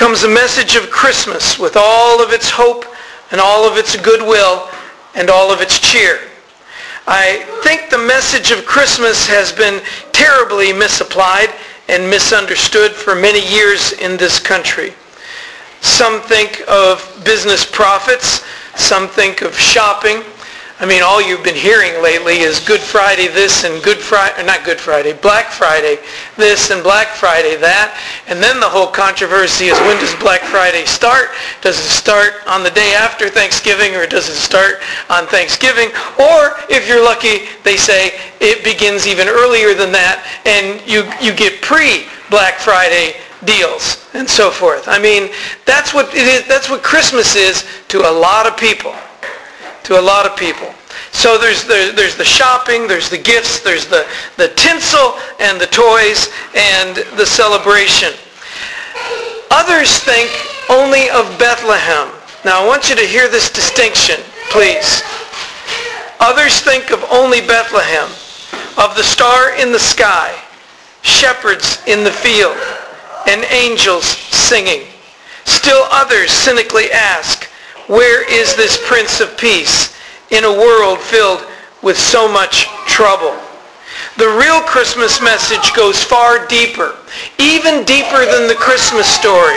comes the message of Christmas with all of its hope and all of its goodwill and all of its cheer. I think the message of Christmas has been terribly misapplied and misunderstood for many years in this country. Some think of business profits. Some think of shopping. I mean, all you've been hearing lately is Good Friday this and Black Friday this and Black Friday that. And then the whole controversy is, when does Black Friday start? Does it start on the day after Thanksgiving, or does it start on Thanksgiving? Or, if you're lucky, they say it begins even earlier than that, and you get pre-Black Friday deals and so forth. I mean, that's what it is. That's what Christmas is to a lot of people. To a lot of people. So there's the shopping, there's the gifts, there's the tinsel and the toys and the celebration. Others think only of Bethlehem. Now I want you to hear this distinction, please. Others think of only Bethlehem, of the star in the sky, shepherds in the field, and angels singing. Still others cynically ask, where is this Prince of Peace in a world filled with so much trouble? The real Christmas message goes far deeper, even deeper than the Christmas story.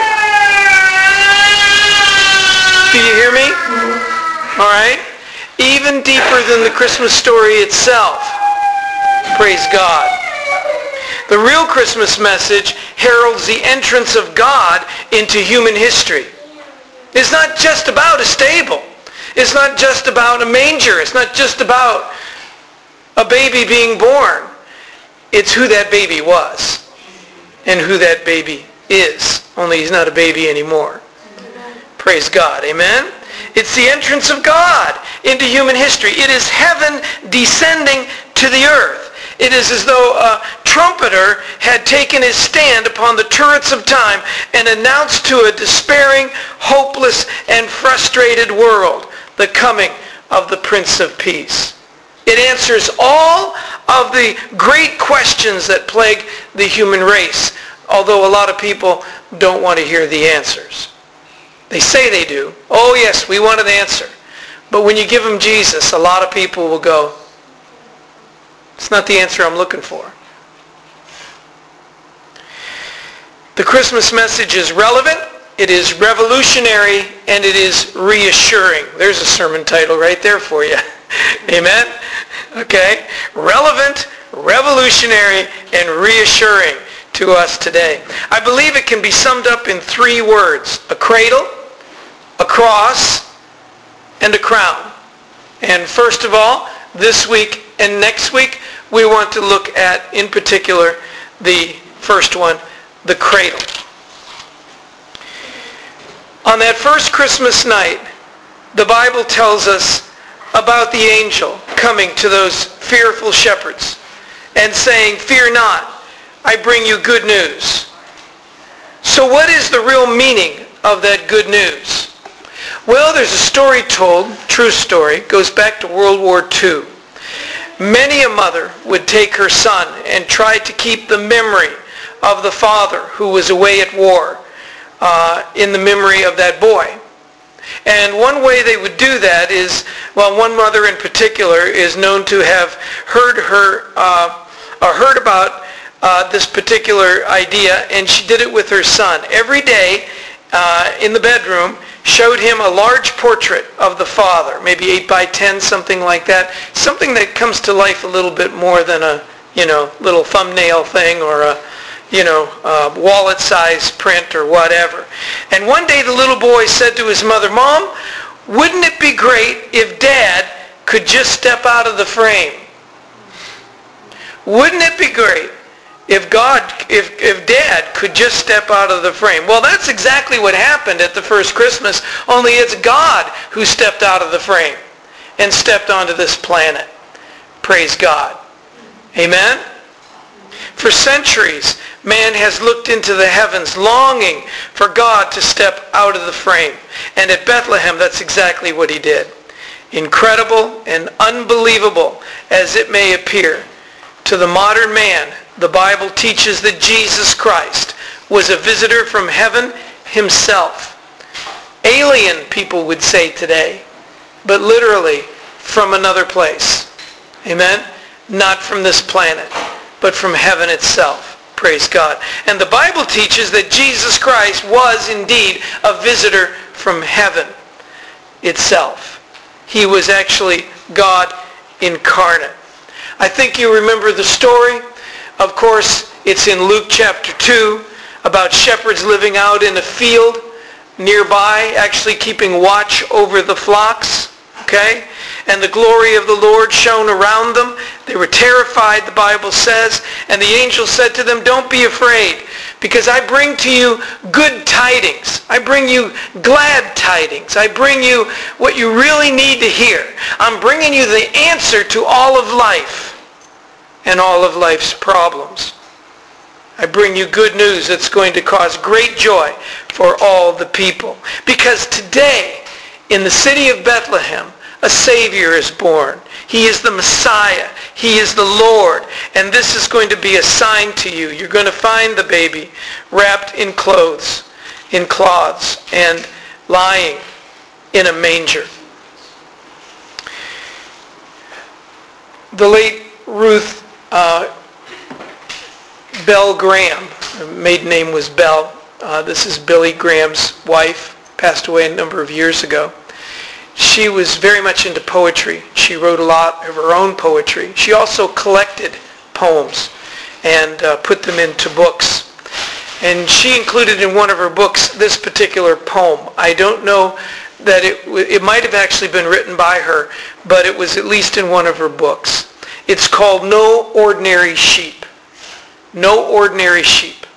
Do you hear me? All right? Even deeper than the Christmas story itself. Praise God. The real Christmas message heralds the entrance of God into human history. It's not just about a stable. It's not just about a manger. It's not just about a baby being born. It's who that baby was and who that baby is. Only he's not a baby anymore. Praise God. Amen? It's the entrance of God into human history. It is heaven descending to the earth. It is as though a trumpeter had taken his stand upon the turrets of time and announced to a despairing, hopeless, and frustrated world the coming of the Prince of Peace. It answers all of the great questions that plague the human race, although a lot of people don't want to hear the answers. They say they do. Oh yes, we want an answer. But when you give them Jesus, a lot of people will go, it's not the answer I'm looking for. The Christmas message is relevant, it is revolutionary, and it is reassuring. There's a sermon title right there for you. Amen? Okay? Relevant, revolutionary, and reassuring to us today. I believe it can be summed up in 3 words: a cradle, a cross, and a crown. And first of all, this week and next week, we want to look at, in particular, the first one, the cradle. On that first Christmas night, the Bible tells us about the angel coming to those fearful shepherds and saying, "Fear not, I bring you good news." So what is the real meaning of that good news? Well, there's a story told, true story, goes back to World War II. Many a mother would take her son and try to keep the memory of the father who was away at war in the memory of that boy. And one way they would do that is, well, one mother in particular is known to have heard about this particular idea, and she did it with her son. Every day in the bedroom, showed him a large portrait of the father, maybe 8 by 10, something like that, something that comes to life a little bit more than a, little thumbnail thing or a, wallet-size print or whatever. And one day the little boy said to his mother, "Mom, wouldn't it be great if Dad could just step out of the frame? Wouldn't it be great if Dad could just step out of the frame?" Well, that's exactly what happened at the first Christmas, only it's God who stepped out of the frame and stepped onto this planet. Praise God. Amen? For centuries, man has looked into the heavens longing for God to step out of the frame. And at Bethlehem, that's exactly what he did. Incredible and unbelievable as it may appear, to the modern man, the Bible teaches that Jesus Christ was a visitor from heaven himself. Alien, people would say today, but literally from another place. Amen? Not from this planet, but from heaven itself. Praise God. And the Bible teaches that Jesus Christ was indeed a visitor from heaven itself. He was actually God incarnate. I think you remember the story. Of course, it's in Luke chapter 2 about shepherds living out in a field nearby, actually keeping watch over the flocks. Okay? And the glory of the Lord shone around them. They were terrified, the Bible says. And the angel said to them, "Don't be afraid, because I bring to you good tidings. I bring you glad tidings. I bring you what you really need to hear. I'm bringing you the answer to all of life and all of life's problems. I bring you good news that's going to cause great joy for all the people. Because today, in the city of Bethlehem, a Savior is born. He is the Messiah. He is the Lord. And this is going to be a sign to you. You're going to find the baby wrapped in cloths, and lying in a manger." The late Ruth Bell Graham, her maiden name was Bell. This is Billy Graham's wife, passed away a number of years ago. She was very much into poetry. She wrote a lot of her own poetry. She also collected poems and put them into books. And she included in one of her books this particular poem. I don't know that it might have actually been written by her, but it was at least in one of her books. It's called "No Ordinary Sheep." No ordinary sheep.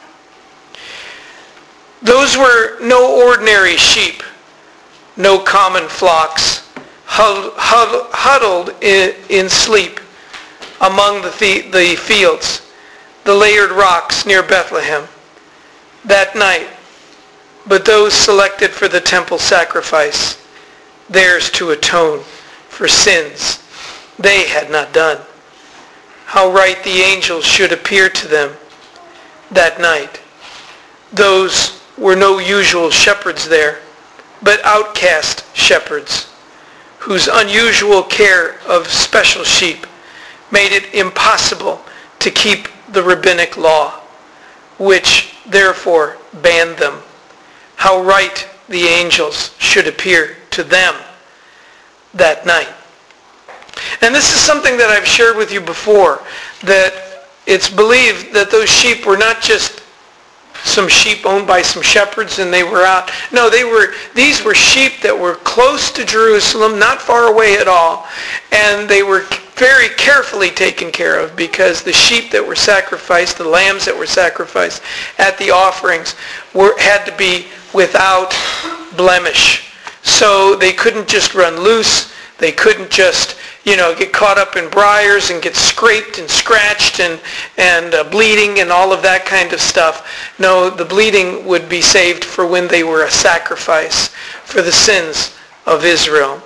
Those were no ordinary sheep, no common flocks, huddled in sleep among the fields, the layered rocks near Bethlehem that night. But those selected for the temple sacrifice, theirs to atone for sins they had not done. How right the angels should appear to them that night. Those were no usual shepherds there, but outcast shepherds whose unusual care of special sheep made it impossible to keep the rabbinic law, which therefore banned them. How right the angels should appear to them that night. And this is something that I've shared with you before, that it's believed that those sheep were not just some sheep owned by some shepherds and they were out. No, these were sheep that were close to Jerusalem, not far away at all, and they were very carefully taken care of, because the sheep that were sacrificed, the lambs that were sacrificed at the offerings had to be without blemish. So they couldn't just run loose. They couldn't just, get caught up in briars and get scraped and scratched and bleeding and all of that kind of stuff. No, the bleeding would be saved for when they were a sacrifice for the sins of Israel.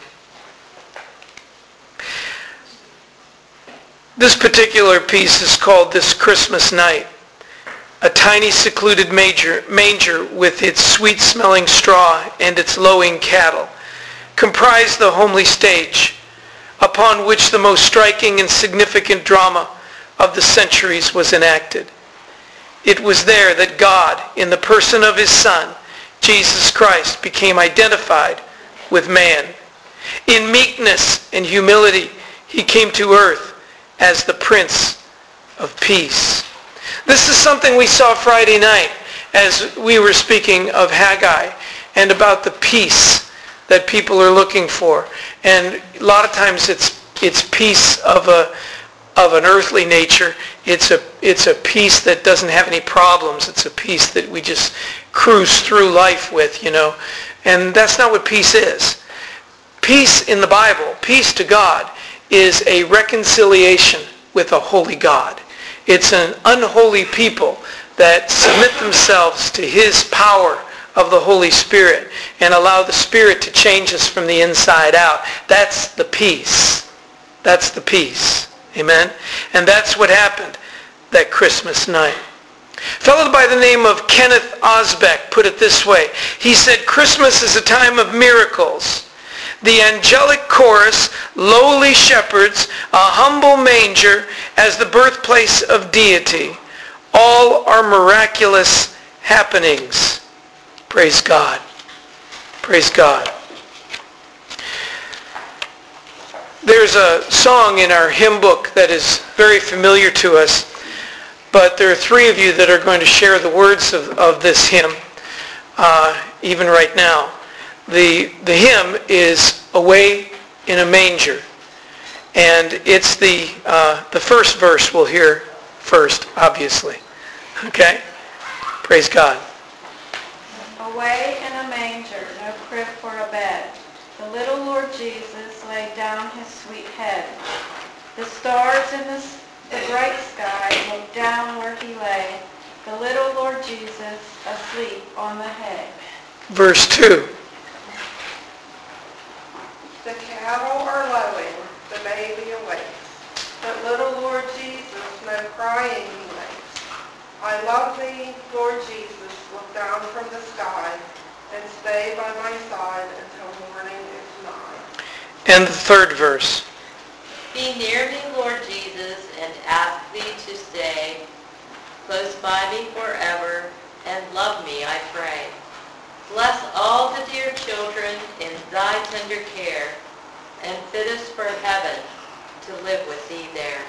This particular piece is called "This Christmas Night." A tiny secluded manger with its sweet-smelling straw and its lowing cattle comprised the homely stage upon which the most striking and significant drama of the centuries was enacted. It was there that God, in the person of his Son, Jesus Christ, became identified with man. In meekness and humility, he came to earth as the Prince of Peace. This is something we saw Friday night as we were speaking of Haggai and about the peace that people are looking for. And a lot of times it's peace of an earthly nature. It's a peace that doesn't have any problems. It's a peace that we just cruise through life with, And that's not what peace is. Peace in the Bible, peace to God, is a reconciliation with a holy God. It's an unholy people that submit themselves to his power of the Holy Spirit and allow the Spirit to change us from the inside out. That's the peace. That's the peace. Amen? And that's what happened that Christmas night. A fellow by the name of Kenneth Osbeck put it this way. He said, Christmas is a time of miracles. The angelic chorus, lowly shepherds, a humble manger as the birthplace of deity. All are miraculous happenings. Praise God. Praise God. There's a song in our hymn book that is very familiar to us, but there are three of you that are going to share the words of this hymn, even right now. The hymn is Away in a Manger, and it's the first verse we'll hear first, obviously. Okay? Praise God. Away in a manger, no crib for a bed, the little Lord Jesus laid down his sweet head. The stars in the bright sky looked down where he lay, the little Lord Jesus asleep on the hay. Verse 2. The cattle are lowing, the baby awakes, but little Lord Jesus no crying he makes. I love thee, Lord Jesus, look down from the sky, and stay by my side until morning is nigh. And the third verse. Be near me, Lord Jesus, and ask thee to stay close by me forever, and love me, I pray. Bless all the dear children in thy tender care, and fit us for heaven to live with thee there.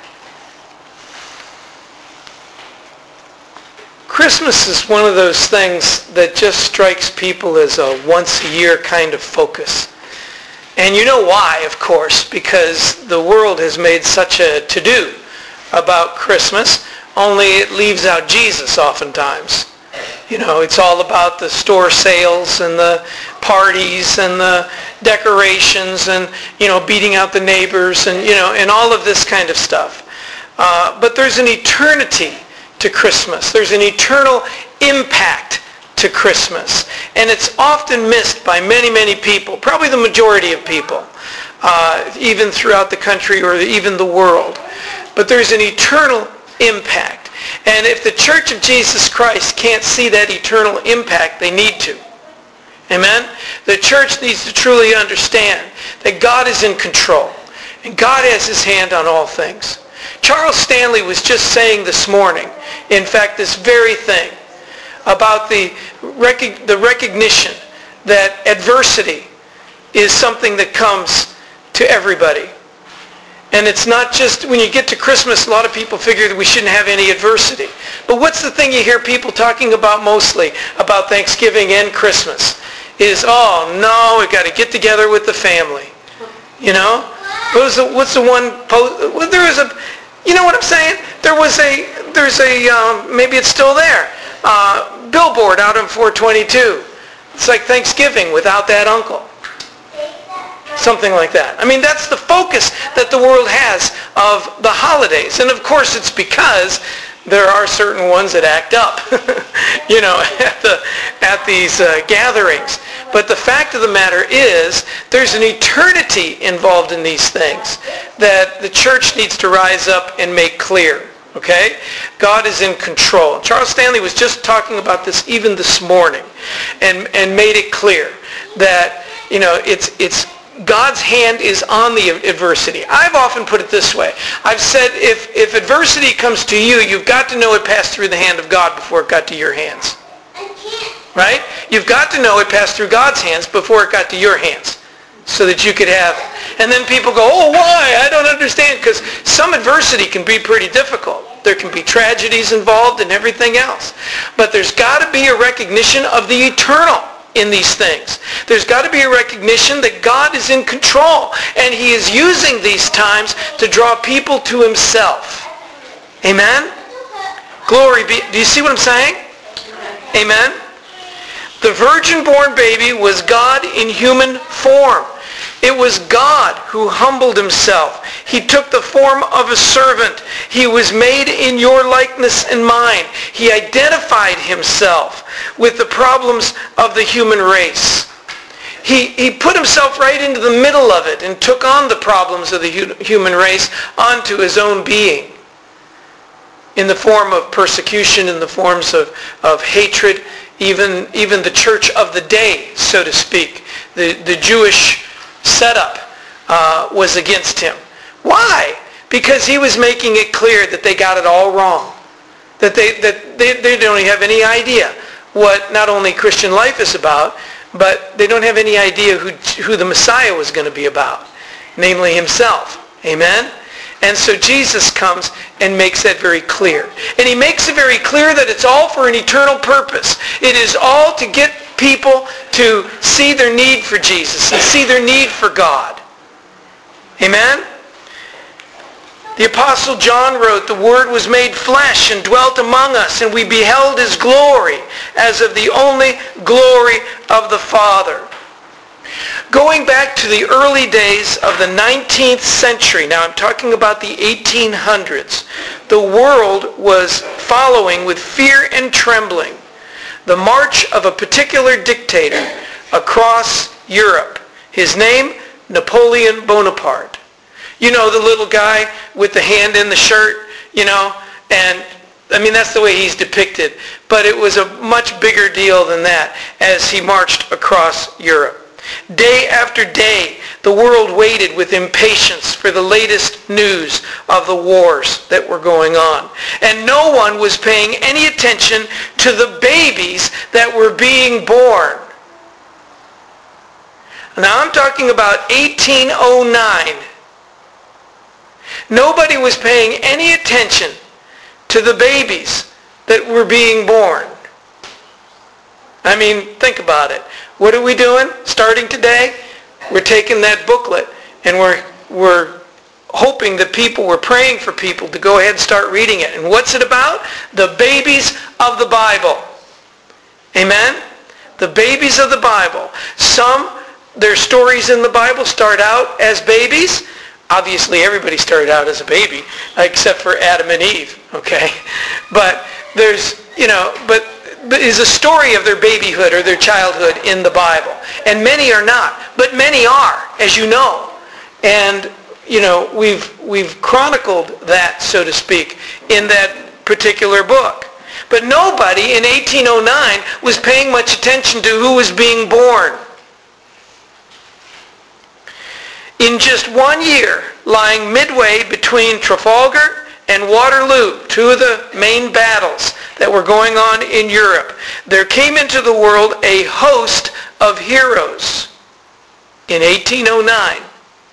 Christmas is one of those things that just strikes people as a once-a-year kind of focus. And you know why, of course, because the world has made such a to-do about Christmas, only it leaves out Jesus oftentimes. You know, it's all about the store sales and the parties and the decorations and, beating out the neighbors and, and all of this kind of stuff. But there's an eternity to Christmas. There's an eternal impact to Christmas. And it's often missed by many, many people, probably the majority of people, even throughout the country or even the world. But there's an eternal impact. And if the Church of Jesus Christ can't see that eternal impact, they need to. Amen? The church needs to truly understand that God is in control. And God has his hand on all things. Charles Stanley was just saying this morning, in fact, this very thing, about the recognition that adversity is something that comes to everybody. And it's not just, when you get to Christmas, a lot of people figure that we shouldn't have any adversity. But what's the thing you hear people talking about mostly about Thanksgiving and Christmas? Is, oh no, we've got to get together with the family. What's the one post? Well, there was a, you know what I'm saying? There's a, maybe it's still there, billboard out on 422. It's like Thanksgiving without that uncle. Something like that. I mean, that's the focus that the world has of the holidays. And of course, it's because there are certain ones that act up, at these gatherings. But the fact of the matter is, there's an eternity involved in these things that the church needs to rise up and make clear. Okay? God is in control. Charles Stanley was just talking about this even this morning and made it clear that, it's God's hand is on the adversity. I've often put it this way. I've said if adversity comes to you, you've got to know it passed through the hand of God before it got to your hands. Right? You've got to know it passed through God's hands before it got to your hands so that you could have it. And then people go, oh, why? I don't understand. Because some adversity can be pretty difficult. There can be tragedies involved and everything else. But there's got to be a recognition of the eternal in these things. There's got to be a recognition that God is in control and he is using these times to draw people to himself. Amen? Glory be. Do you see what I'm saying? Amen? The virgin-born baby was God in human form. It was God who humbled himself. He took the form of a servant. He was made in your likeness and mine. He identified himself with the problems of the human race. He put himself right into the middle of it and took on the problems of the human race onto his own being. in the form of persecution, in the forms of hatred, even the church of the day, so to speak. The Jewish setup was against him. Why? Because he was making it clear that they got it all wrong. That they don't have any idea what not only Christian life is about, but they don't have any idea who the Messiah was going to be about, namely himself. Amen? And so Jesus comes and makes that very clear. And he makes it very clear that it's all for an eternal purpose. It is all to get people to see their need for Jesus and see their need for God. Amen? The Apostle John wrote, "The Word was made flesh and dwelt among us, and we beheld his glory as of the only glory of the Father." Going back to the early days of the 19th century, now I'm talking about the 1800s, the world was following with fear and trembling the march of a particular dictator across Europe. His name, Napoleon Bonaparte. You know, the little guy with the hand in the shirt, and I mean, that's the way he's depicted. But it was a much bigger deal than that as he marched across Europe. Day after day, the world waited with impatience for the latest news of the wars that were going on. And no one was paying any attention to the babies that were being born. Now I'm talking about 1809. Nobody was paying any attention to the babies that were being born. I mean, think about it. What are we doing starting today? We're taking that booklet and we're hoping that we're praying for people to go ahead and start reading it. And what's it about? The babies of the Bible. Amen? The babies of the Bible. Their stories in the Bible start out as babies. Obviously, everybody started out as a baby, except for Adam and Eve, okay? But but is a story of their babyhood or their childhood in the Bible. And many are not, but many are, as you know. And, we've chronicled that, so to speak, in that particular book. But nobody in 1809 was paying much attention to who was being born. In just 1 year, lying midway between Trafalgar and Waterloo, two of the main battles that were going on in Europe, there came into the world a host of heroes in 1809.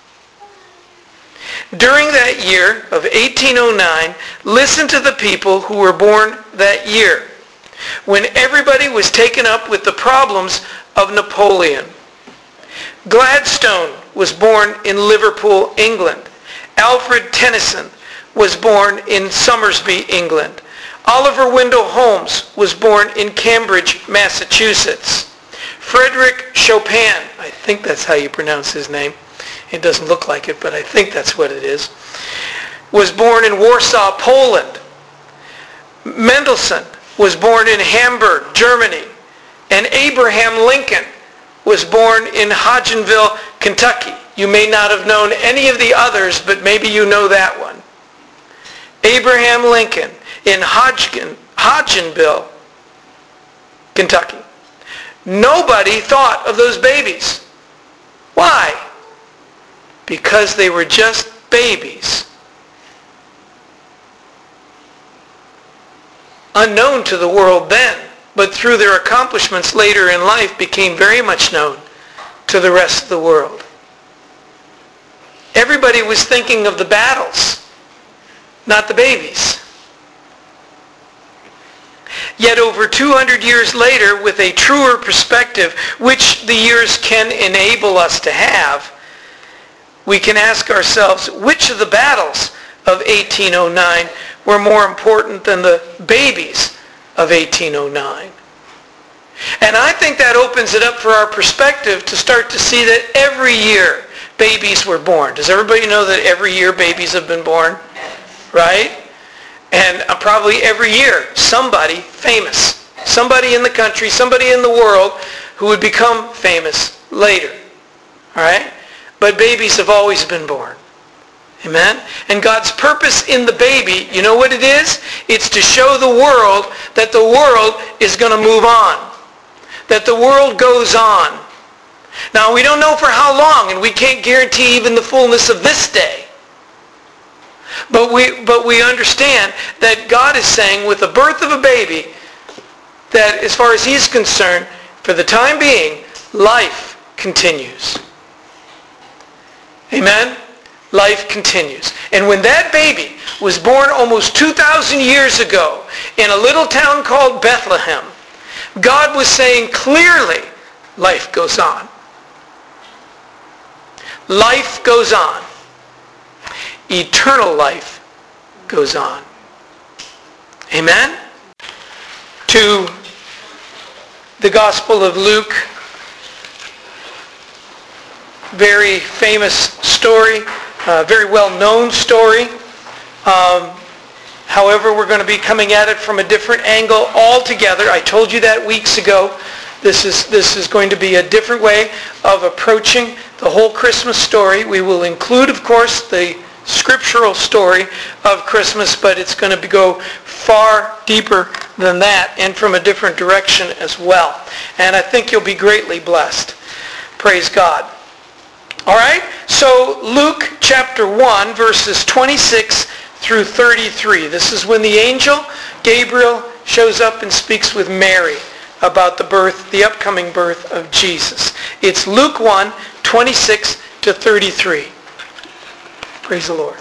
During that year of 1809, listen to the people who were born that year, when everybody was taken up with the problems of Napoleon. Gladstone was born in Liverpool, England. Alfred Tennyson was born in Somersby, England. Oliver Wendell Holmes was born in Cambridge, Massachusetts. Frédéric Chopin, I think that's how you pronounce his name. It doesn't look like it, but I think that's what it is, was born in Warsaw, Poland. Mendelssohn was born in Hamburg, Germany. And Abraham Lincoln was born in Hodgenville, Kentucky. You may not have known any of the others, but maybe you know that one. Abraham Lincoln in Hodgenville, Kentucky. Nobody thought of those babies. Why? Because they were just babies. Unknown to the world then, but through their accomplishments later in life became very much known to the rest of the world. Everybody was thinking of the battles, not the babies. Yet over 200 years later, with a truer perspective, which the years can enable us to have, we can ask ourselves, which of the battles of 1809 were more important than the babies of 1809? And I think that opens it up for our perspective to start to see that every year babies were born. Does everybody know that every year babies have been born? Right? And probably every year somebody famous, somebody in the country, somebody in the world who would become famous later. All right? But babies have always been born. Amen? And God's purpose in the baby, you know what it is? It's to show the world that the world is going to move on. That the world goes on. Now, we don't know for how long, and we can't guarantee even the fullness of this day. But we understand that God is saying with the birth of a baby that as far as he's concerned, for the time being, life continues. Amen? Life continues. And when that baby was born almost 2,000 years ago in a little town called Bethlehem, God was saying clearly, life goes on. Life goes on. Eternal life goes on. Amen? To the Gospel of Luke, very famous story, very well-known story. However, we're going to be coming at it from a different angle altogether. I told you that weeks ago. This is going to be a different way of approaching the whole Christmas story. We will include, of course, the scriptural story of Christmas, but it's going to go far deeper than that and from a different direction as well. And I think you'll be greatly blessed. Praise God. All right, so Luke chapter 1, verses 26 through 33. This is when the angel Gabriel shows up and speaks with Mary about the upcoming birth of Jesus. It's Luke 1, 26 to 33. Praise the Lord.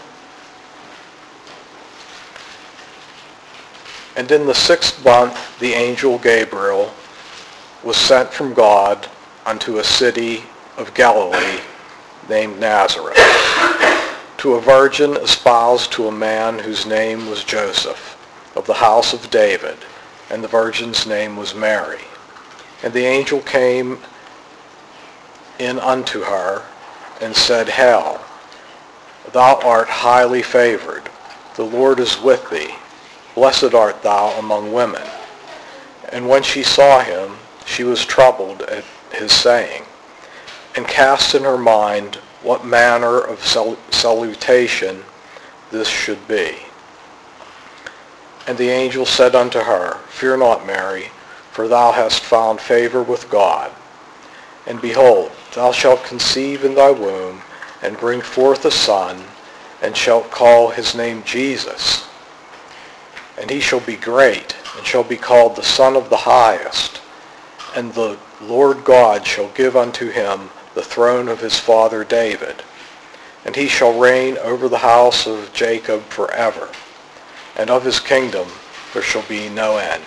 And in the 6th month, the angel Gabriel was sent from God unto a city of Galilee named Nazareth, to a virgin espoused to a man whose name was Joseph, of the house of David, and the virgin's name was Mary. And the angel came in unto her, and said, Hail, thou art highly favored, the Lord is with thee, blessed art thou among women. And when she saw him, she was troubled at his saying, and cast in her mind what manner of salutation this should be. And the angel said unto her, Fear not, Mary, for thou hast found favor with God. And behold, thou shalt conceive in thy womb, and bring forth a son, and shalt call his name Jesus. And he shall be great, and shall be called the Son of the Highest. And the Lord God shall give unto him the throne of his father David, and he shall reign over the house of Jacob forever, and of his kingdom there shall be no end.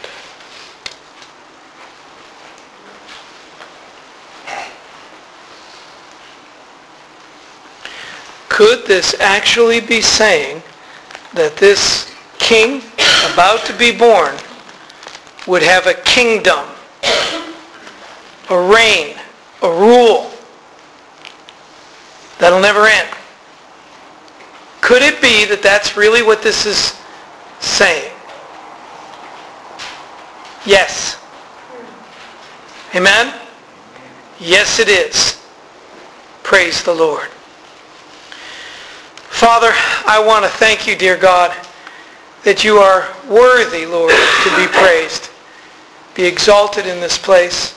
Could this actually be saying that this king about to be born would have a kingdom, a reign, a rule that'll never end? Could it be that that's really what this is saying? Yes. Amen? Yes, it is. Praise the Lord. Father, I want to thank you, dear God, that you are worthy, Lord, to be praised. Be exalted in this place.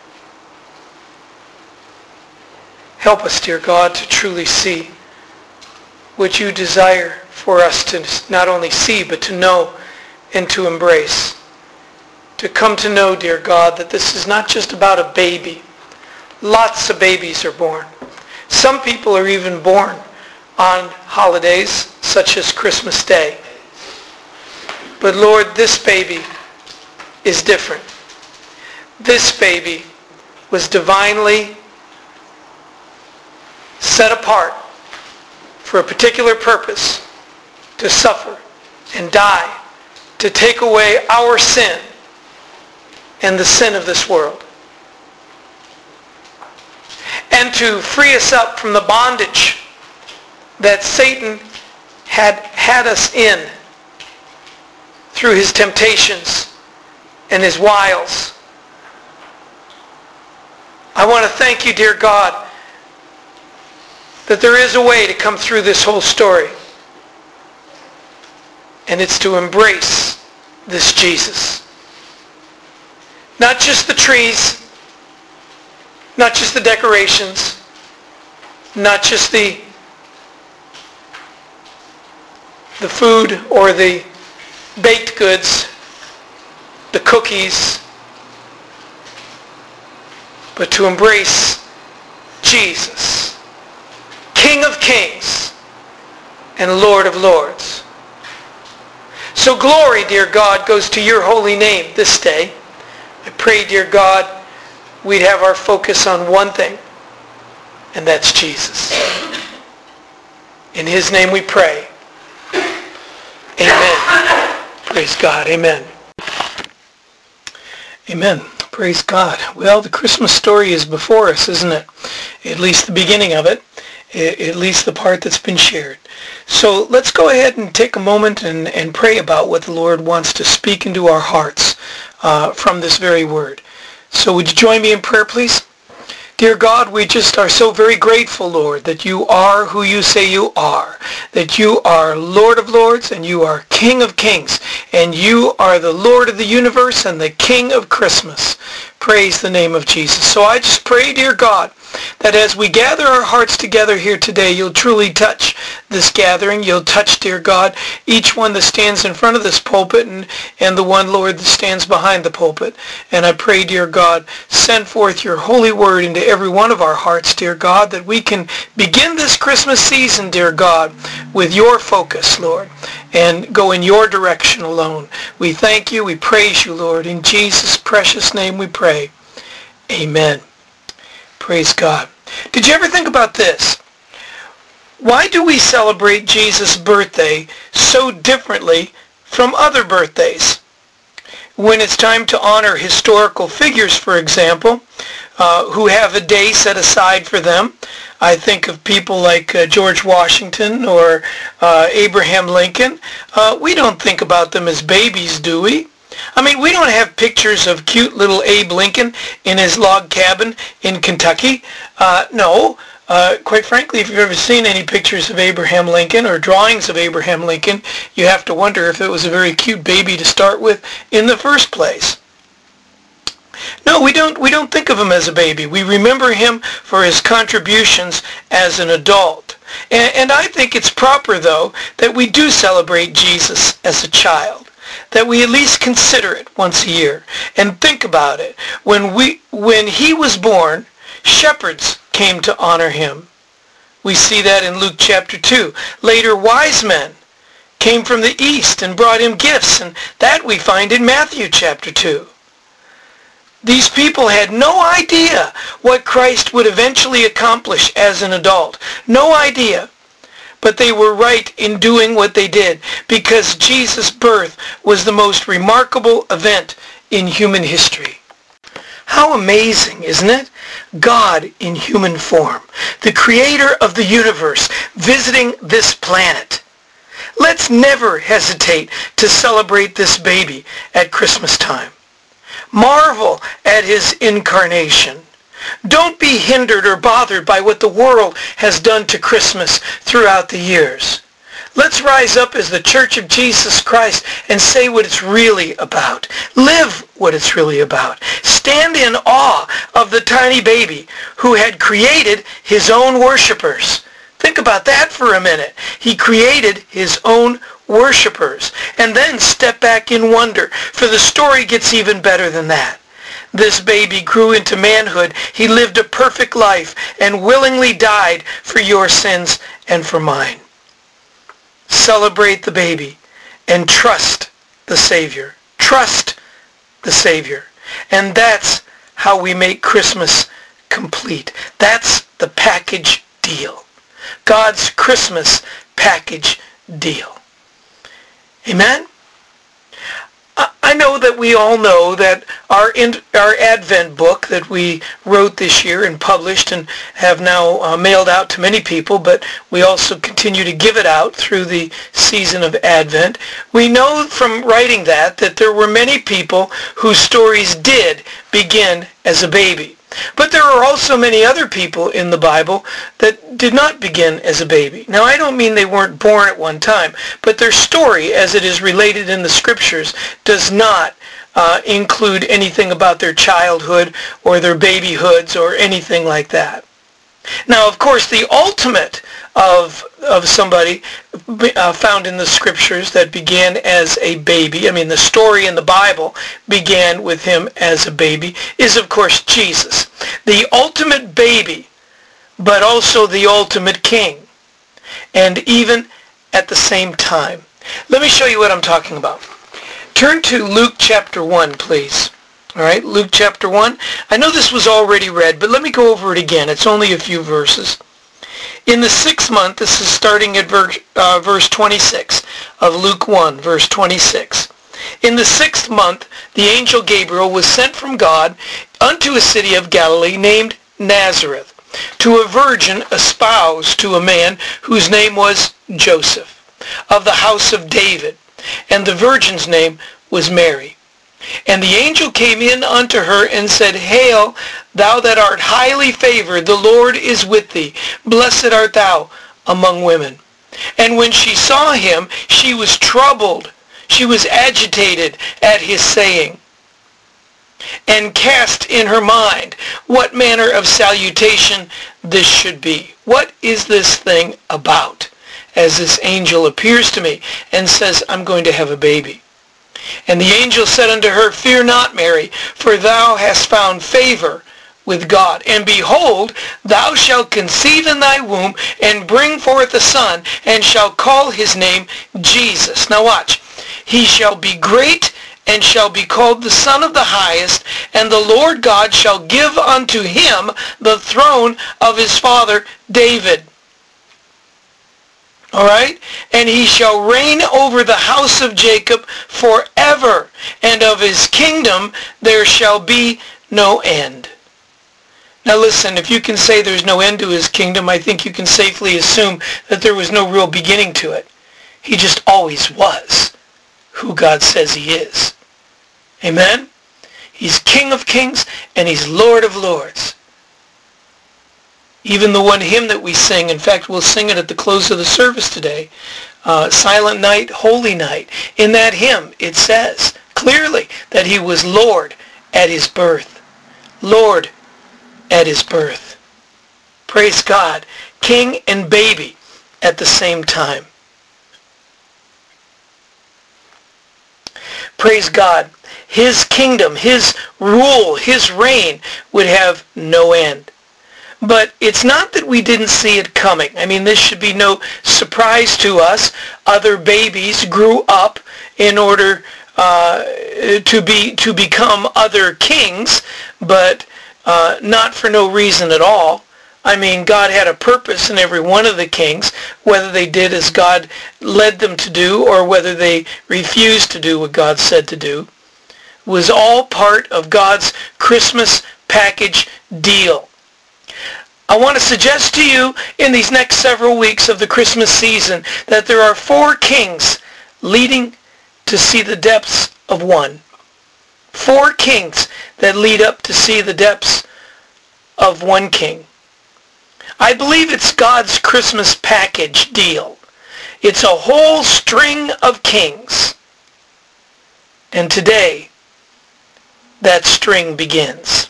Help us, dear God, to truly see what you desire for us to not only see, but to know and to embrace. To come to know, dear God, that this is not just about a baby. Lots of babies are born. Some people are even born on holidays such as Christmas Day. But Lord, this baby is different. This baby was divinely set apart for a particular purpose, to suffer and die, to take away our sin and the sin of this world, and to free us up from the bondage that Satan had us in through his temptations and his wiles. I want to thank you, dear God, that there is a way to come through this whole story. And it's to embrace this Jesus. Not just the trees, not just the decorations, not just the food or the baked goods, the cookies, but to embrace Jesus, King of Kings and Lord of Lords. So glory, dear God, goes to your holy name this day. I pray, dear God, we'd have our focus on one thing, and that's Jesus. In his name we pray. Amen. Praise God. Amen. Amen. Praise God. Well, the Christmas story is before us, isn't it? At least the beginning of it. At least the part that's been shared. So let's go ahead and take a moment and pray about what the Lord wants to speak into our hearts from this very word. So would you join me in prayer, please? Dear God, we just are so very grateful, Lord, that you are who you say you are, that you are Lord of Lords and you are King of Kings, and you are the Lord of the universe and the King of Christmas. Praise the name of Jesus. So I just pray, dear God, that as we gather our hearts together here today, you'll truly touch this gathering. You'll touch, dear God, each one that stands in front of this pulpit and the one, Lord, that stands behind the pulpit. And I pray, dear God, send forth your holy word into every one of our hearts, dear God, that we can begin this Christmas season, dear God, with your focus, Lord, and go in your direction alone. We thank you. We praise you, Lord. In Jesus' precious name we pray. Amen. Praise God. Did you ever think about this? Why do we celebrate Jesus' birthday so differently from other birthdays? When it's time to honor historical figures, for example, who have a day set aside for them, I think of people like George Washington or Abraham Lincoln. We don't think about them as babies, do we? I mean, we don't have pictures of cute little Abe Lincoln in his log cabin in Kentucky. No. Quite frankly, if you've ever seen any pictures of Abraham Lincoln or drawings of Abraham Lincoln, you have to wonder if it was a very cute baby to start with in the first place. No, we don't think of him as a baby. We remember him for his contributions as an adult. And I think it's proper, though, that we do celebrate Jesus as a child, that we at least consider it once a year and think about it. When he was born, shepherds came to honor him. We see that in Luke chapter 2. Later, wise men came from the east and brought him gifts, and that we find in Matthew chapter 2. These people had no idea what Christ would eventually accomplish as an adult. No idea. But they were right in doing what they did, because Jesus' birth was the most remarkable event in human history. How amazing, isn't it? God in human form, the creator of the universe, visiting this planet. Let's never hesitate to celebrate this baby at Christmas time. Marvel at his incarnation. Don't be hindered or bothered by what the world has done to Christmas throughout the years. Let's rise up as the Church of Jesus Christ and say what it's really about. Live what it's really about. Stand in awe of the tiny baby who had created his own worshipers. Think about that for a minute. He created his own worshipers. And then step back in wonder, for the story gets even better than that. This baby grew into manhood. He lived a perfect life and willingly died for your sins and for mine. Celebrate the baby and trust the Savior. Trust the Savior. And that's how we make Christmas complete. That's the package deal. God's Christmas package deal. Amen? I know that we all know that our Advent book that we wrote this year and published and have now mailed out to many people, but we also continue to give it out through the season of Advent. We know from writing that there were many people whose stories did begin as a baby. But there are also many other people in the Bible that did not begin as a baby. Now, I don't mean they weren't born at one time, but their story, as it is related in the Scriptures, does not include anything about their childhood or their babyhoods or anything like that. Now, of course, the ultimate of somebody found in the Scriptures that began as a baby, I mean, the story in the Bible began with him as a baby, is, of course, Jesus. The ultimate baby, but also the ultimate king. And even at the same time. Let me show you what I'm talking about. Turn to Luke chapter 1, please. All right, Luke chapter 1. I know this was already read, but let me go over it again. It's only a few verses. In the 6th month, this is starting at verse 26 of Luke 1, verse 26. In the 6th month, the angel Gabriel was sent from God unto a city of Galilee named Nazareth, to a virgin espoused to a man whose name was Joseph, of the house of David, and the virgin's name was Mary. And the angel came in unto her and said, Hail, thou that art highly favored, the Lord is with thee. Blessed art thou among women. And when she saw him, she was troubled. She was agitated at his saying, and cast in her mind what manner of salutation this should be. What is this thing about? As this angel appears to me and says, I'm going to have a baby. And the angel said unto her, Fear not, Mary, for thou hast found favor with God. And behold, thou shalt conceive in thy womb, and bring forth a son, and shalt call his name Jesus. Now watch. He shall be great, and shall be called the Son of the Highest, and the Lord God shall give unto him the throne of his father David. All right? And he shall reign over the house of Jacob forever, and of his kingdom there shall be no end. Now listen, if you can say there's no end to his kingdom, I think you can safely assume that there was no real beginning to it. He just always was who God says he is. Amen? He's King of kings, and he's Lord of lords. Even the one hymn that we sing, in fact, we'll sing it at the close of the service today, Silent Night, Holy Night. In that hymn, it says clearly that he was Lord at his birth. Lord at his birth. Praise God. King and baby at the same time. Praise God. His kingdom, his rule, his reign would have no end. But it's not that we didn't see it coming. I mean, this should be no surprise to us. Other babies grew up in order to become other kings, but not for no reason at all. I mean, God had a purpose in every one of the kings, whether they did as God led them to do or whether they refused to do what God said to do. It was all part of God's Christmas package deal. I want to suggest to you in these next several weeks of the Christmas season that there are 4 kings leading to see the depths of one. 4 kings that lead up to see the depths of one king. I believe it's God's Christmas package deal. It's a whole string of kings. And today, that string begins.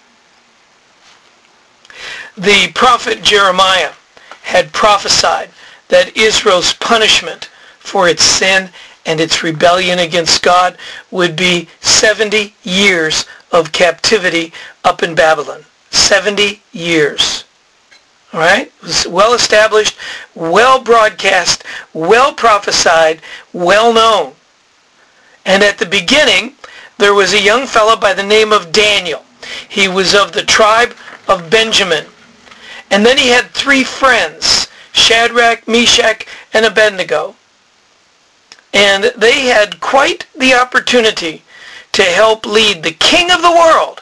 The prophet Jeremiah had prophesied that Israel's punishment for its sin and its rebellion against God would be 70 years of captivity up in Babylon. 70 years. All right? It was well established, well broadcast, well prophesied, well known. And at the beginning, there was a young fellow by the name of Daniel. He was of the tribe of Benjamin. And then he had 3 friends, Shadrach, Meshach, and Abednego. And they had quite the opportunity to help lead the king of the world,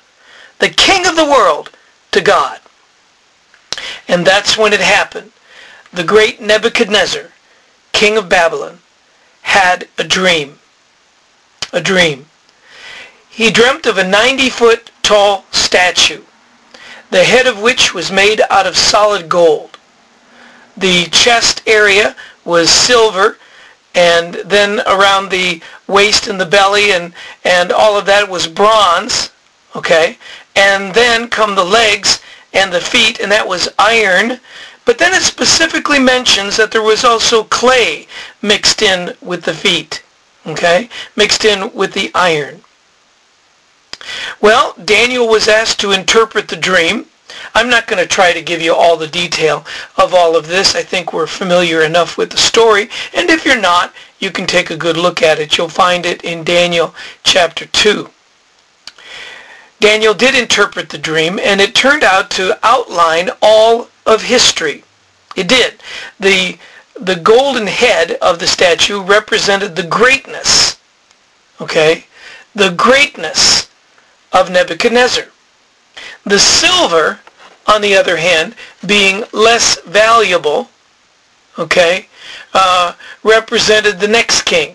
to God. And that's when it happened. The great Nebuchadnezzar, king of Babylon, had a dream. A dream. He dreamt of a 90-foot tall statue the head of which was made out of solid gold. The chest area was silver, and then around the waist and the belly and all of that was bronze, okay? And then come the legs and the feet, and that was iron. But then it specifically mentions that there was also clay mixed in with the feet, okay? Mixed in with the iron. Well, Daniel was asked to interpret the dream. I'm not going to try to give you all the detail of all of this. I think we're familiar enough with the story. And if you're not, you can take a good look at it. You'll find it in Daniel chapter 2. Daniel did interpret the dream, and it turned out to outline all of history. It did. The golden head of the statue represented the greatness, okay? The greatness of Nebuchadnezzar. The silver, on the other hand, being less valuable, okay, represented the next king,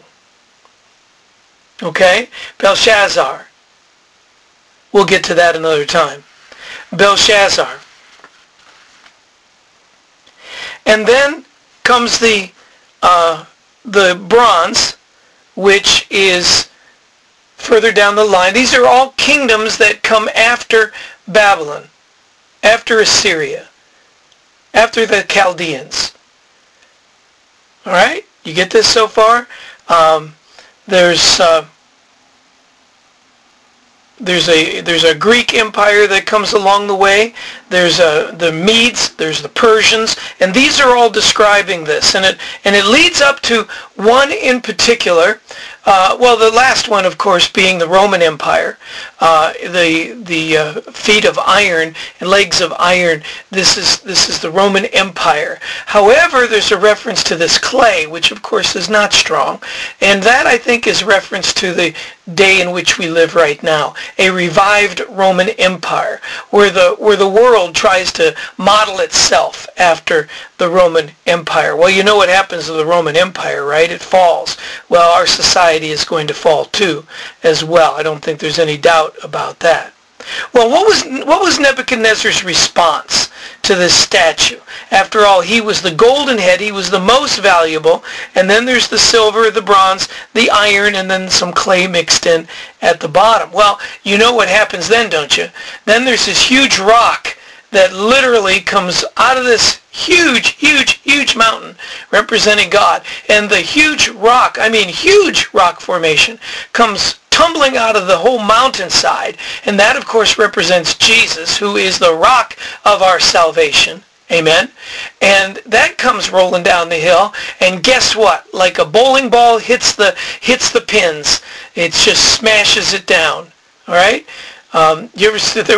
okay, Belshazzar. We'll get to that another time. Belshazzar. And then comes the bronze, which is further down the line. These are all kingdoms that come after Babylon, after Assyria, after the Chaldeans. All right? You get this so far? There's a Greek empire that comes along the way. There's the Medes, there's the Persians, and these are all describing this. And it leads up to one in particular. The last one, of course, being the Roman Empire. The feet of iron and legs of iron. This is the Roman Empire. However, there's a reference to this clay, which of course is not strong, and that I think is reference to the day in which we live right now, a revived Roman Empire, where the world tries to model itself after the Roman Empire. Well, you know what happens to the Roman Empire, right? It falls. Well, our society is going to fall too, as well. I don't think there's any doubt about that. Well, what was Nebuchadnezzar's response to this statue? After all, he was the golden head, he was the most valuable, and then there's the silver, the bronze, the iron, and then some clay mixed in at the bottom. Well, you know what happens then, don't you? Then there's this huge rock that literally comes out of this huge mountain representing God. And the huge rock formation comes tumbling out of the whole mountainside. And that, of course, represents Jesus, who is the rock of our salvation. Amen? And that comes rolling down the hill. And guess what? Like a bowling ball hits the pins. It just smashes it down. All right? There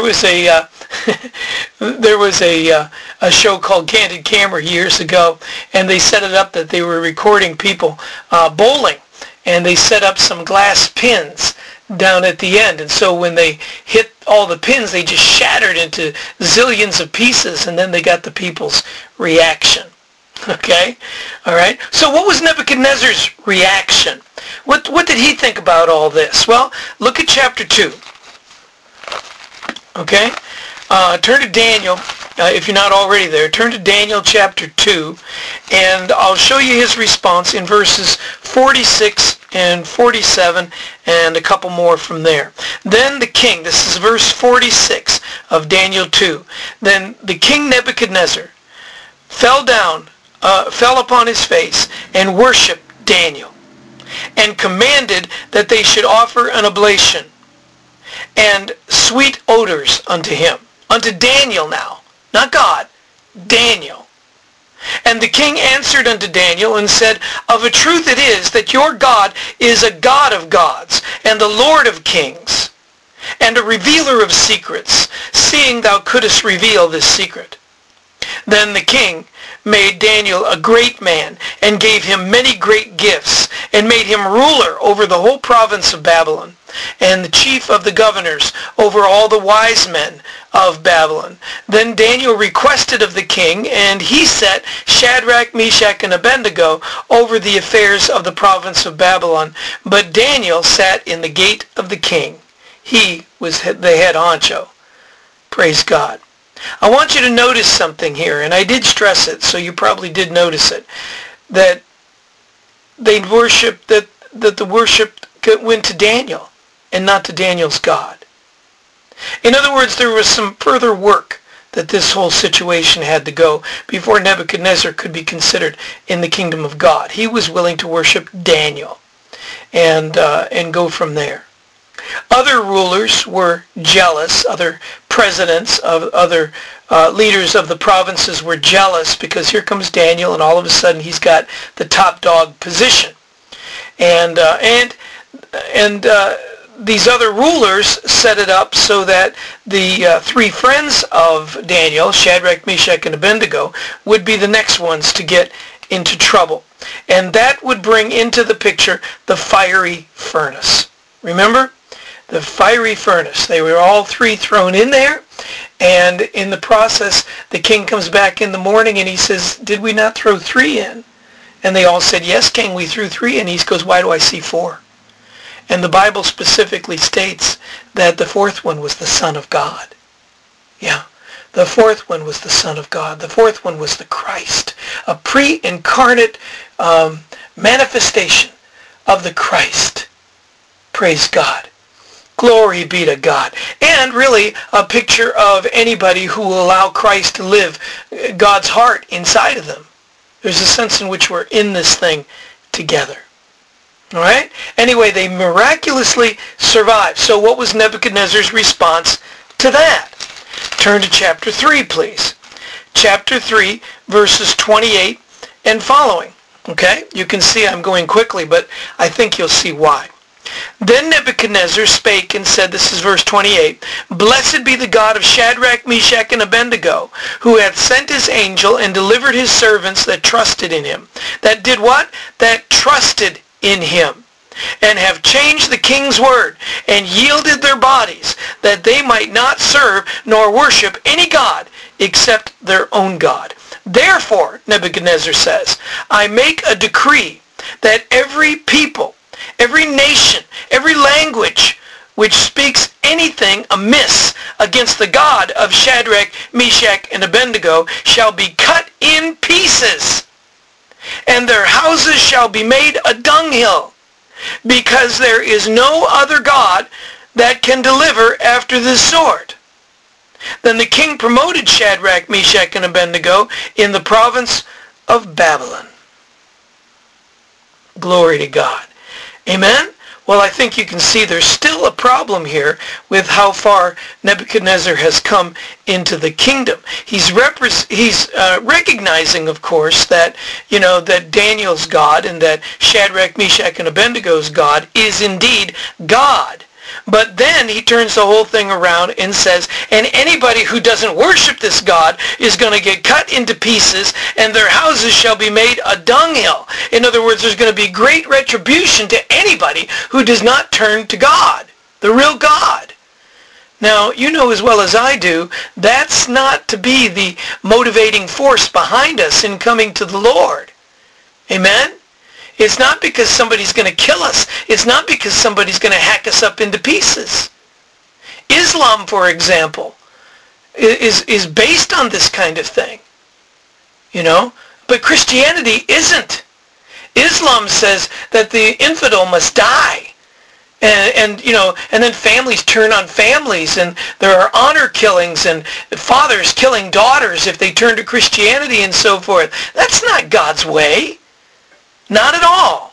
was a show called Candid Camera years ago, and they set it up that they were recording people bowling, and they set up some glass pins down at the end, and so when they hit all the pins, they just shattered into zillions of pieces, and then they got the people's reaction. Okay? All right? So what was Nebuchadnezzar's reaction? What did he think about all this? Well, look at chapter 2. Okay? Turn to Daniel, if you're not already there. Turn to Daniel chapter 2, and I'll show you his response in verses 46 and 47, and a couple more from there. Then the king, this is verse 46 of Daniel 2, then the king Nebuchadnezzar fell upon his face and worshipped Daniel, and commanded that they should offer an oblation and sweet odors unto him. Unto Daniel now. Not God. Daniel. And the king answered unto Daniel and said, Of a truth it is that your God is a God of gods, and the Lord of kings, and a revealer of secrets, seeing thou couldest reveal this secret. Then the king made Daniel a great man, and gave him many great gifts, and made him ruler over the whole province of Babylon, and the chief of the governors over all the wise men of Babylon. Then Daniel requested of the king, and he set Shadrach, Meshach, and Abednego over the affairs of the province of Babylon. But Daniel sat in the gate of the king. He was the head honcho. Praise God. I want you to notice something here, and I did stress it, so you probably did notice it, that they worshiped, that the worship went to Daniel and not to Daniel's God. In other words, there was some further work that this whole situation had to go before Nebuchadnezzar could be considered in the kingdom of God. He was willing to worship Daniel and go from there. Other rulers were jealous. Other presidents of other leaders of the provinces were jealous because here comes Daniel, and all of a sudden he's got the top dog position. And these other rulers set it up so that the three friends of Daniel, Shadrach, Meshach, and Abednego, would be the next ones to get into trouble. And that would bring into the picture the fiery furnace. Remember? The fiery furnace. They were all three thrown in there, and in the process, the king comes back in the morning and he says, "Did we not throw three in?" And they all said, "Yes, king, we threw three in." He goes, "Why do I see four?" And the Bible specifically states that the fourth one was the Son of God. Yeah, the fourth one was the Son of God. The fourth one was the Christ, a pre-incarnate manifestation of the Christ. Praise God. Glory be to God. And really a picture of anybody who will allow Christ to live God's heart inside of them. There's a sense in which we're in this thing together. All right? Anyway, they miraculously survived. So what was Nebuchadnezzar's response to that? Turn to chapter 3, please. Chapter 3, verses 28 and following. Okay? You can see I'm going quickly, but I think you'll see why. Then Nebuchadnezzar spake and said, this is verse 28, "Blessed be the God of Shadrach, Meshach, and Abednego, who hath sent his angel and delivered his servants that trusted in him." That did what? That trusted in him. "And have changed the king's word, and yielded their bodies, that they might not serve nor worship any god except their own God. Therefore," Nebuchadnezzar says, "I make a decree that every people, every nation, every language which speaks anything amiss against the God of Shadrach, Meshach, and Abednego shall be cut in pieces, and their houses shall be made a dunghill, because there is no other God that can deliver after this sort." Then the king promoted Shadrach, Meshach, and Abednego in the province of Babylon. Glory to God. Amen? Well, I think you can see there's still a problem here with how far Nebuchadnezzar has come into the kingdom. He's recognizing, of course, that, that Daniel's God and that Shadrach, Meshach, and Abednego's God is indeed God. But then he turns the whole thing around and says, and anybody who doesn't worship this God is going to get cut into pieces, and their houses shall be made a dunghill. In other words, there's going to be great retribution to anybody who does not turn to God, the real God. Now, you know as well as I do, that's not to be the motivating force behind us in coming to the Lord. Amen? It's not because somebody's going to kill us. It's not because somebody's going to hack us up into pieces. Islam, for example, is based on this kind of thing. But Christianity isn't. Islam says that the infidel must die. And then families turn on families, and there are honor killings and fathers killing daughters if they turn to Christianity and so forth. That's not God's way. Not at all.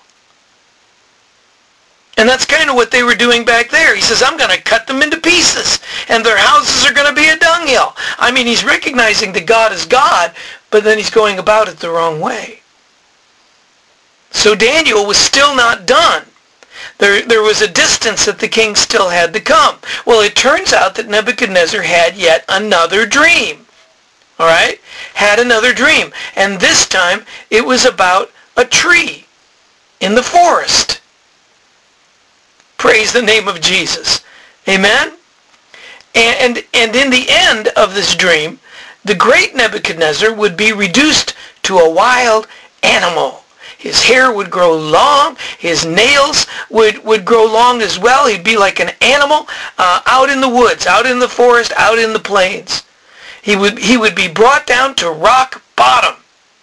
And that's kind of what they were doing back there. He says, I'm going to cut them into pieces, and their houses are going to be a dunghill. I mean, he's recognizing that God is God, but then he's going about it the wrong way. So Daniel was still not done. There was a distance that the king still had to come. Well, it turns out that Nebuchadnezzar had yet another dream. All right? Had another dream. And this time, it was about a tree in the forest. Praise the name of Jesus. Amen? And in the end of this dream, the great Nebuchadnezzar would be reduced to a wild animal. His hair would grow long. His nails would grow long as well. He'd be like an animal out in the woods, out in the forest, out in the plains. He would be brought down to rock bottom.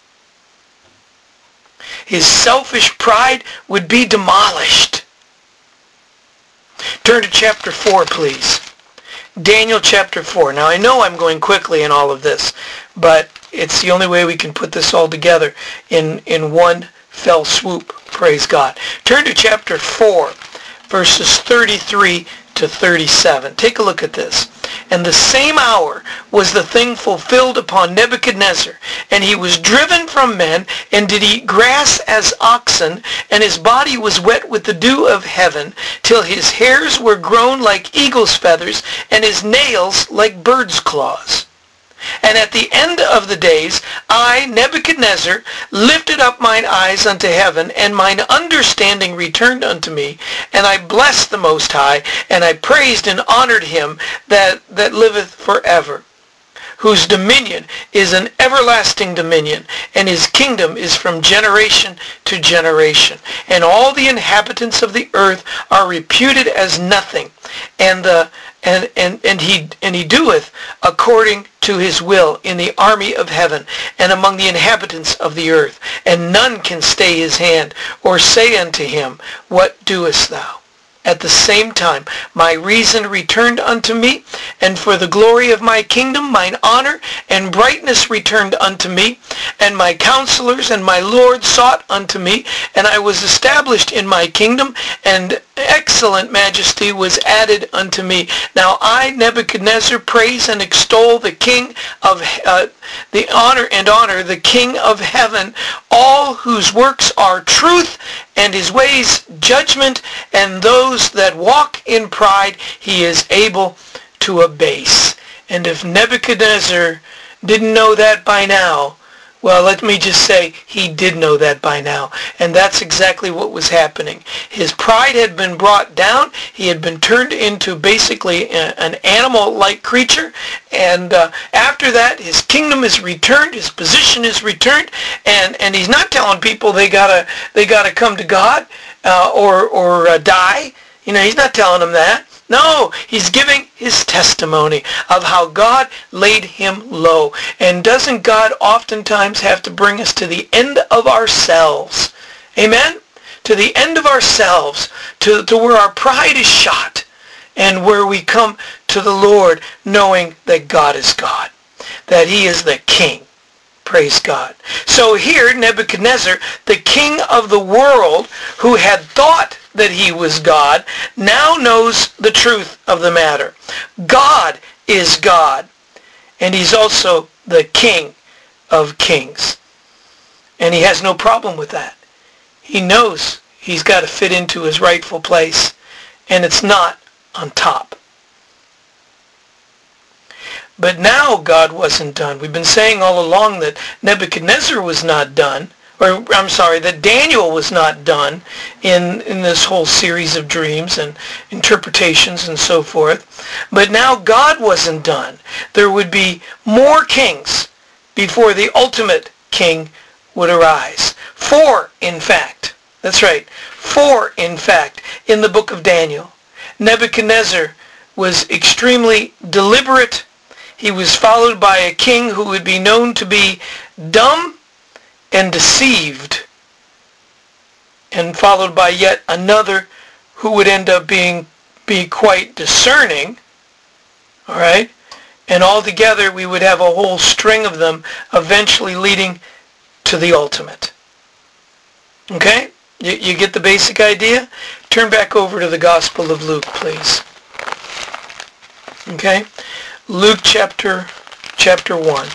His selfish pride would be demolished. Turn to chapter 4, please. Daniel chapter 4. Now, I know I'm going quickly in all of this, but it's the only way we can put this all together in one fell swoop. Praise God. Turn to chapter 4, verses 33 to 37. Take a look at this. And the same hour was the thing fulfilled upon Nebuchadnezzar, and he was driven from men, and did eat grass as oxen, and his body was wet with the dew of heaven, till his hairs were grown like eagle's feathers, and his nails like bird's claws. And at the end of the days, I, Nebuchadnezzar, lifted up mine eyes unto heaven, and mine understanding returned unto me, and I blessed the Most High, and I praised and honored him that liveth forever, whose dominion is an everlasting dominion, and his kingdom is from generation to generation. And all the inhabitants of the earth are reputed as nothing, and he doeth according to his will in the army of heaven and among the inhabitants of the earth. And none can stay his hand or say unto him, What doest thou? At the same time my reason returned unto me, and for the glory of my kingdom mine honor and brightness returned unto me, and my counselors and my Lord sought unto me, and I was established in my kingdom, and excellent majesty was added unto me. Now I, Nebuchadnezzar, praise and extol the King of honor the King of heaven, all whose works are truth, and his ways judgment, and those that walk in pride he is able to abase. And if Nebuchadnezzar didn't know that by now, well, let me just say, he did know that by now. And that's exactly what was happening. His pride had been brought down. He had been turned into basically an animal-like creature. And after that, his kingdom is returned. His position is returned. And he's not telling people they gotta come to God or die. You know, he's not telling them that. No, he's giving his testimony of how God laid him low. And doesn't God oftentimes have to bring us to the end of ourselves? Amen? To the end of ourselves, to where our pride is shot, and where we come to the Lord knowing that God is God, that he is the King. Praise God. So here, Nebuchadnezzar, the king of the world, who had thought that he was God, now knows the truth of the matter. God is God, and he's also the King of kings. And he has no problem with that. He knows he's got to fit into his rightful place, and it's not on top. But now God wasn't done. We've been saying all along that Nebuchadnezzar was not done, or I'm sorry, that Daniel was not done in this whole series of dreams and interpretations and so forth. But now God wasn't done. There would be more kings before the ultimate king would arise. 4, in fact. That's right. 4, in fact, in the book of Daniel. Nebuchadnezzar was extremely deliberate. He was followed by a king who would be known to be dumb and deceived, and followed by yet another who would end up be quite discerning. All right? And altogether we would have a whole string of them eventually leading to the ultimate. Okay? You get the basic idea? Turn back over to the Gospel of Luke, please. Okay? Luke chapter 1.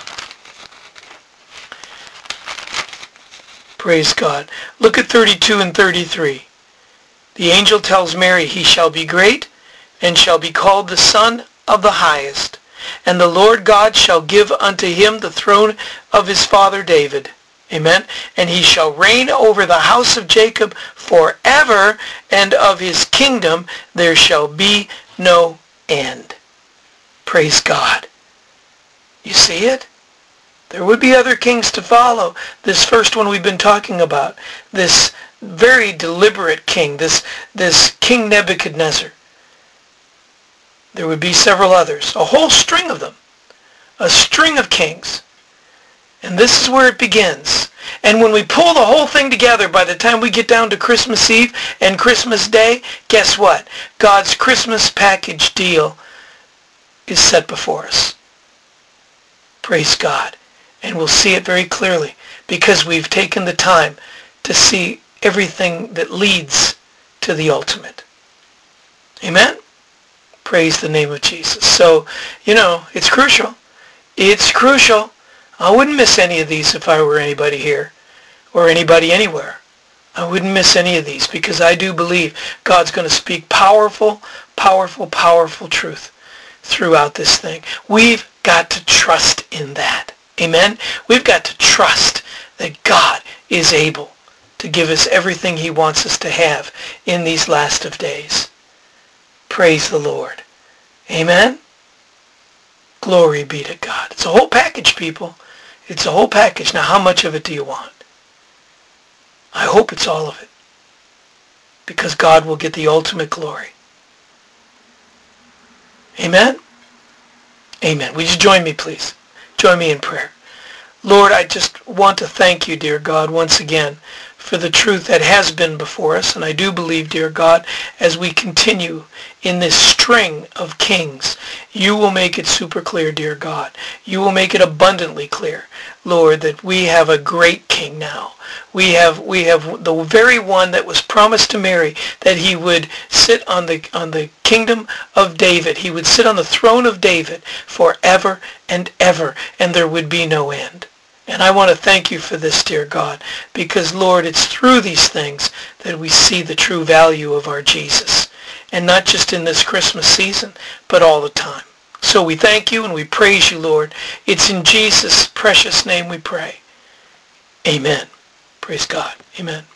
Praise God. Look at 32 and 33. The angel tells Mary, he shall be great, and shall be called the Son of the Highest. And the Lord God shall give unto him the throne of his father David. Amen. And he shall reign over the house of Jacob forever, and of his kingdom there shall be no end. Praise God. You see it? There would be other kings to follow. This first one we've been talking about, this very deliberate king, this King Nebuchadnezzar. There would be several others, a whole string of them, a string of kings. And this is where it begins. And when we pull the whole thing together, by the time we get down to Christmas Eve and Christmas Day, guess what? God's Christmas package deal is set before us. Praise God. And we'll see it very clearly because we've taken the time to see everything that leads to the ultimate. Amen? Praise the name of Jesus. So, it's crucial. It's crucial. I wouldn't miss any of these if I were anybody here or anybody anywhere. I wouldn't miss any of these because I do believe God's going to speak powerful, powerful, powerful truth throughout this thing. We've got to trust in that. Amen? We've got to trust that God is able to give us everything he wants us to have in these last of days. Praise the Lord. Amen? Glory be to God. It's a whole package, people. It's a whole package. Now, how much of it do you want? I hope it's all of it. Because God will get the ultimate glory. Amen? Amen. Would you join me, please? Join me in prayer. Lord, I just want to thank you, dear God, once again for the truth that has been before us. And I do believe, dear God, as we continue in this string of kings, you will make it super clear, dear God. You will make it abundantly clear, Lord, that we have a great king now. We have the very one that was promised to Mary, that he would sit on the kingdom of David. He would sit on the throne of David forever and ever, and there would be no end. And I want to thank you for this, dear God, because, Lord, it's through these things that we see the true value of our Jesus. And not just in this Christmas season, but all the time. So we thank you and we praise you, Lord. It's in Jesus' precious name we pray. Amen. Praise God. Amen.